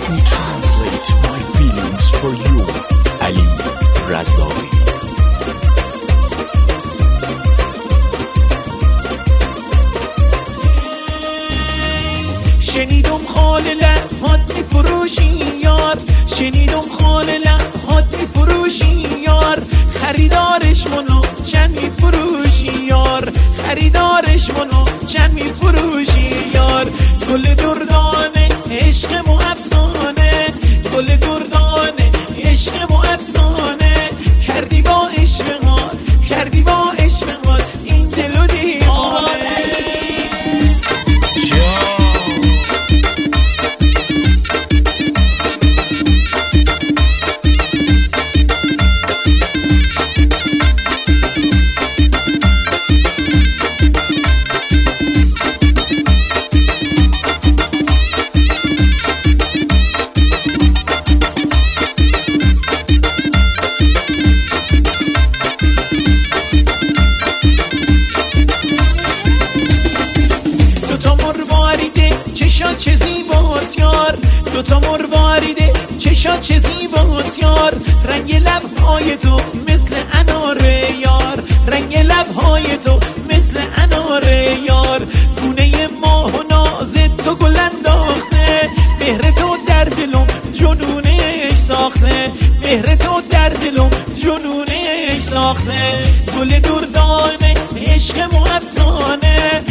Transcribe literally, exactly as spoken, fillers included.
me translate my feelings for you. علی رضایی. شنیدم خال لبات میفروشی یار، شنیدم خال لبات میفروشی یار، خریدارش منو چند میفروشی یار، خریدارش منو چند میفروشی یار. گل دردانه عشق و افسانه، گل دردانه عشق و افسانه، کردی با عشق حال، کردی با عشق حال این دل و دیوانه. چه زیباست یار، دوتا مرواریده چشات چه زیباست یار، رنگ لبهای تو مثل اناره یار، رنگ لبهای تو مثل اناره یار، گونه ماه و ناز تو گل انداخته، مهر تو در دلم جنونش ساخته، مهر تو در دلم جنونش ساخته. گل دردانه عشق و افسانه،